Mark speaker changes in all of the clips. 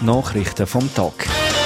Speaker 1: Nachrichten vom Tag.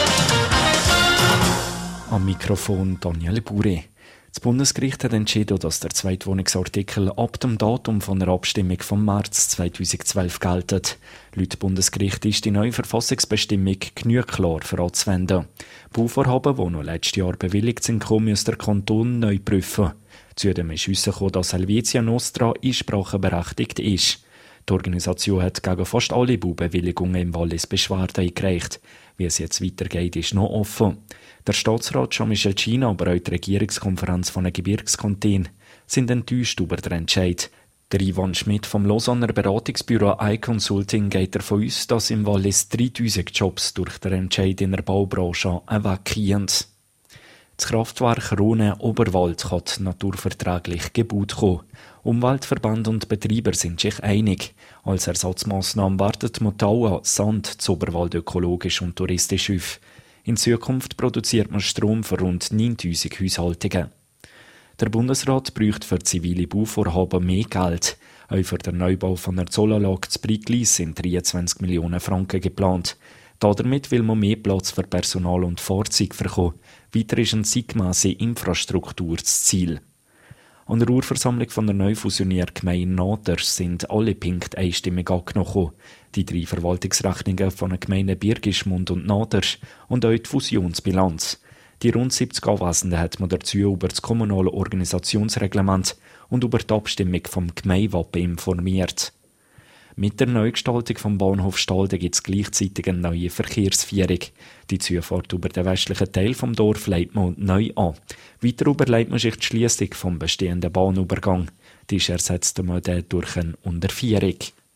Speaker 1: Am Mikrofon Daniele Bure. Das Bundesgericht hat entschieden, dass der Zweitwohnungsartikel ab dem Datum von der Abstimmung vom März 2012 gilt. Laut Bundesgericht ist die neue Verfassungsbestimmung genügend klar für anzuwenden. Bauvorhaben, die noch letztes Jahr bewilligt sind, muss der Kanton neu prüfen. Zudem ist herausgekommen, dass Helvetia Nostra einspracheberechtigt ist. Die Organisation hat gegen fast alle Baubewilligungen im Wallis Beschwerde eingereicht. Wie es jetzt weitergeht, ist noch offen. Der Staatsrat Jean-Michel China, aber auch die Regierungskonferenz von den Gebirgskontin sind enttäuscht über den Entscheid. Der Ivan Schmidt vom Lausanner Beratungsbüro iConsulting geht davon aus, dass im Wallis 3000 Jobs durch den Entscheid in der Baubranche weggehen. Das Kraftwerk Rhone-Oberwald kann naturverträglich gebaut kommen. Umweltverband und Betreiber sind sich einig. Als Ersatzmaßnahme wartet Motaua Sand zu Oberwald ökologisch und touristisch auf. In Zukunft produziert man Strom für rund 9000 Haushaltungen. Der Bundesrat bräuchte für zivile Bauvorhaben mehr Geld. Auch für den Neubau von der Zollanlage zu Briglis sind 23 Millionen Franken geplant. Damit will man mehr Platz für Personal und Fahrzeuge bekommen. Weiter ist eine zeitgemässe Infrastruktur das Ziel. An der Urversammlung von der neu fusionierten Gemeinde Naders sind alle Punkte einstimmig angenommen. Die 3 Verwaltungsrechnungen von den Gemeinden Birgischmund und Naders und auch die Fusionsbilanz. Die rund 70 Anwesenden hat man dazu über das kommunale Organisationsreglement und über die Abstimmung vom Gemeindewappen informiert. Mit der Neugestaltung vom Bahnhof Stalden gibt es gleichzeitig eine neue Verkehrsführung. Die Zufahrt über den westlichen Teil vom Dorf legt man neu an. Weiter überlegt man sich die Schliessung vom bestehenden Bahnübergang. Die ist ersetzt man durch eine Unterführung.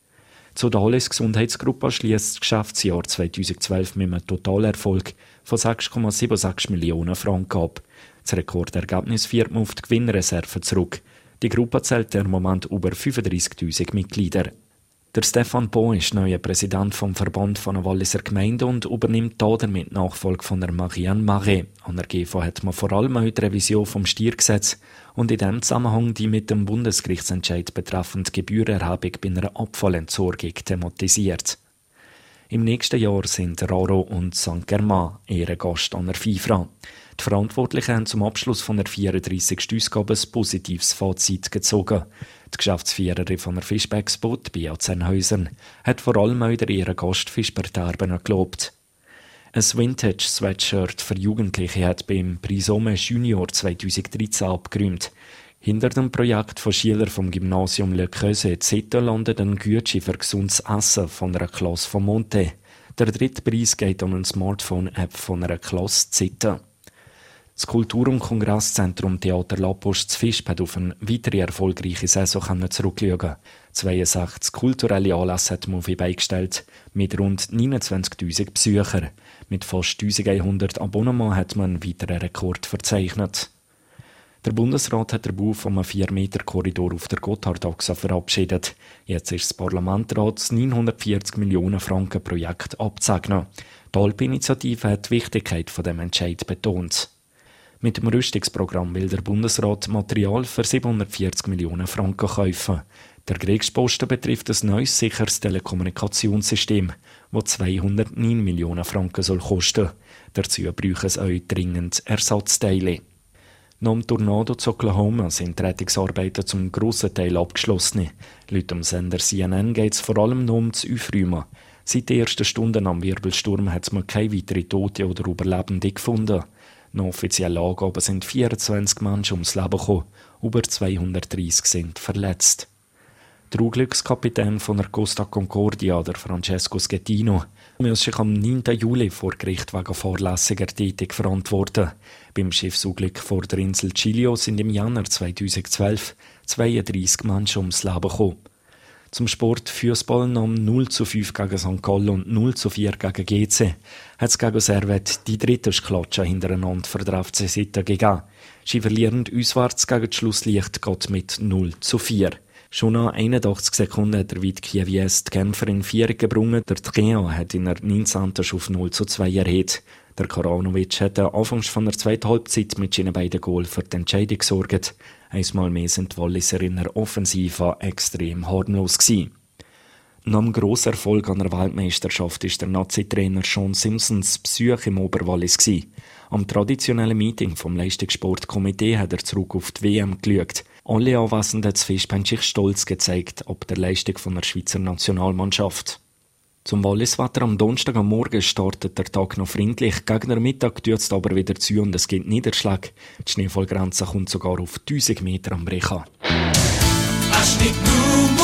Speaker 1: Zu der Wallis Gesundheitsgruppe schließt das Geschäftsjahr 2012 mit einem Totalerfolg von 6,76 Millionen Franken ab. Das Rekordergebnis führt man auf die Gewinnreserve zurück. Die Gruppe zählt im Moment über 35.000 Mitglieder. Der Stefan Po ist neuer Präsident vom Verband von der Walliser Gemeinden und übernimmt damit die Nachfolge von der Marianne Marais. An der GV hat man vor allem auch die Revision vom Steuergesetz und in diesem Zusammenhang die mit dem Bundesgerichtsentscheid betreffend Gebührenerhebung bei einer Abfallentsorgung thematisiert. Im nächsten Jahr sind Raro und Saint-Germain Ehrengast an der FIFA. Die Verantwortlichen haben zum Abschluss von der 34. Ausgabe ein positives Fazit gezogen. Die Geschäftsführerin von der Fischbeck-Spot, Bea Zenhäusern, hat vor allem auch ihren Gast Fischberterben gelobt. Ein Vintage-Sweatshirt für Jugendliche hat beim Prisome Junior 2013 abgeräumt. Hinter dem Projekt von Schülern vom Gymnasium Le Creuse Zeta landet ein Gutschein für gesundes Essen von einer Klasse von Monte. Der dritte Preis geht an eine Smartphone-App von einer Klasse Zeta. Das Kultur- und Kongresszentrum Theater La Poste Fischb hat auf eine weitere erfolgreiche Saison zurückschauen. 62 kulturelle Anlässe hat Movie beigestellt, mit rund 29.000 Besuchern. Mit fast 1100 Abonnements hat man einen weiteren Rekord verzeichnet. Der Bundesrat hat den Bau von einem 4-Meter-Korridor auf der Gotthardachse verabschiedet. Jetzt ist das Parlament dran, das 940 Millionen Franken Projekt abzusegnen. Die Alp-Initiative hat die Wichtigkeit von dem Entscheid betont. Mit dem Rüstungsprogramm will der Bundesrat Material für 740 Millionen Franken kaufen. Der Kriegsposten betrifft ein neues, sicheres Telekommunikationssystem, das 209 Millionen Franken kosten soll. Dazu brauchen es auch dringend Ersatzteile. Nach dem Tornado zu Oklahoma sind die Rettungsarbeiten zum grossen Teil abgeschlossen. Laut dem Sender CNN geht es vor allem nur um das Aufräumen. Seit den ersten Stunden am Wirbelsturm hat man keine weiteren Tote oder Überlebende gefunden. Nach offiziellen Angaben sind 24 Menschen ums Leben gekommen, über 230 sind verletzt. Der Unglückskapitän von der Costa Concordia, der Francesco Schettino, muss sich am 9. Juli vor Gericht wegen fahrlässiger Tätig verantworten. Beim Schiffsunglück vor der Insel Giglio sind im Januar 2012 32 Menschen ums Leben gekommen. Zum Sport Fußball nahm 0:5 gegen St. Gallen und 0:4 gegen GC. Hat es gegen Servette die dritte Klatsche hintereinander für den FC Sitten gegeben. Sie verlieren auswärts gegen das Schlusslicht geht mit 0:4. Schon nach 81 Sekunden hat der Vit Kievies die Genfer in Führung gebracht. Der Trian hat in der 19. auf 0:2 erhöht. Der Karanovic hat anfangs von der zweiten Halbzeit mit seinen beiden Goals für die Entscheidung gesorgt. Einmal mehr sind die Walliser in der Offensive extrem harmlos gewesen. Nach einem grossen Erfolg an der Weltmeisterschaft war der Nazi-Trainer Sean Simpsons Besuch im Oberwallis. Am traditionellen Meeting vom Leistungssportkomitee hat er zurück auf die WM geschaut. Alle Anwesenden zu Fest haben sich stolz gezeigt ob der Leistung von der Schweizer Nationalmannschaft. Zum Walliswetter am Donnerstag am Morgen startet der Tag noch freundlich. Gegen den Mittag tut es aber wieder zu und es gibt Niederschläge. Die Schneefallgrenze kommt sogar auf 1000 Meter am Brecha.